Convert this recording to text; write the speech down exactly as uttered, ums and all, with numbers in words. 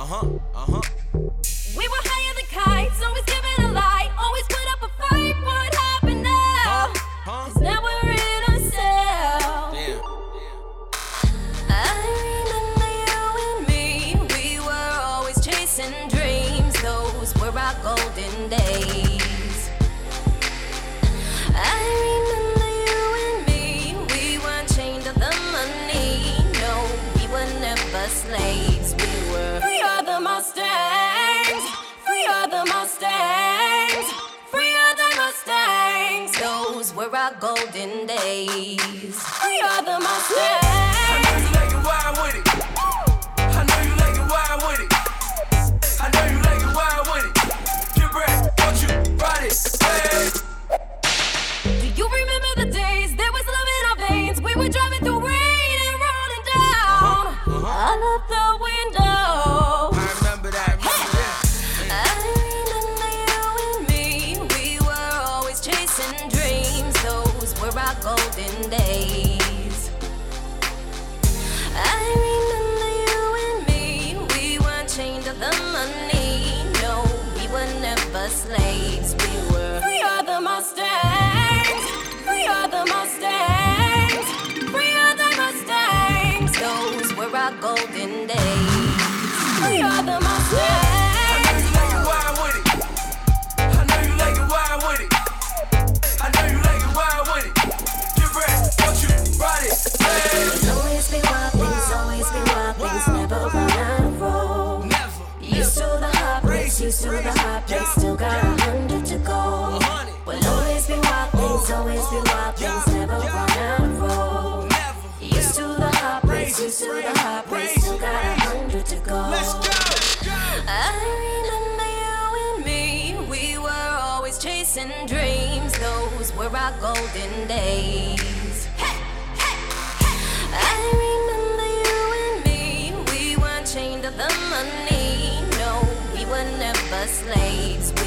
Uh-huh, uh-huh. We were higher than kites, always giving a light, always put up a fight. What happened now? Huh? Huh? Cause now we're in a cell. Damn. I remember you and me, we were always chasing dreams. Those were our golden days. I remember you and me, we weren't chained to the money. No, we were never slaves. We were free are the Mustangs, free are the Mustangs, free are the Mustangs. Those were our golden days. Free are the Mustangs. I know you like it wild with it. I know you like it wild with it. I know you like it wild with it. Get ready, don't you ride it. Hey. Do you remember the days there was love in our veins? We were driving through rain and rolling down Uh-huh. all of the window. I remember that. Remember that. I remember you and me, we were always chasing dreams. Those were our golden days. I remember you and me, we weren't chained to the money. No, we were never slaves. We were free are the Mustangs, free are the Mustangs, free are the Mustangs. Those were our golden days. Free are the Mustangs. I know you like it wild with it. I know you like it wild with it. I know you like it wild with it. Get ready, don't you ride it. Hey. Always be wild things, always be wild things, never run out of road. Never. Used to the hot place, used to the hot place, still got a hundred to go. Will always be wild things, always be wild things, never run out of road. Never. Used to the hot place, used to the hot place, still got a hundred to go. Let's go. I remember you and me, we were always chasing dreams. Those were our golden days. Hey, hey, hey. I remember you and me, we weren't chained to the money. No, we were never slaves.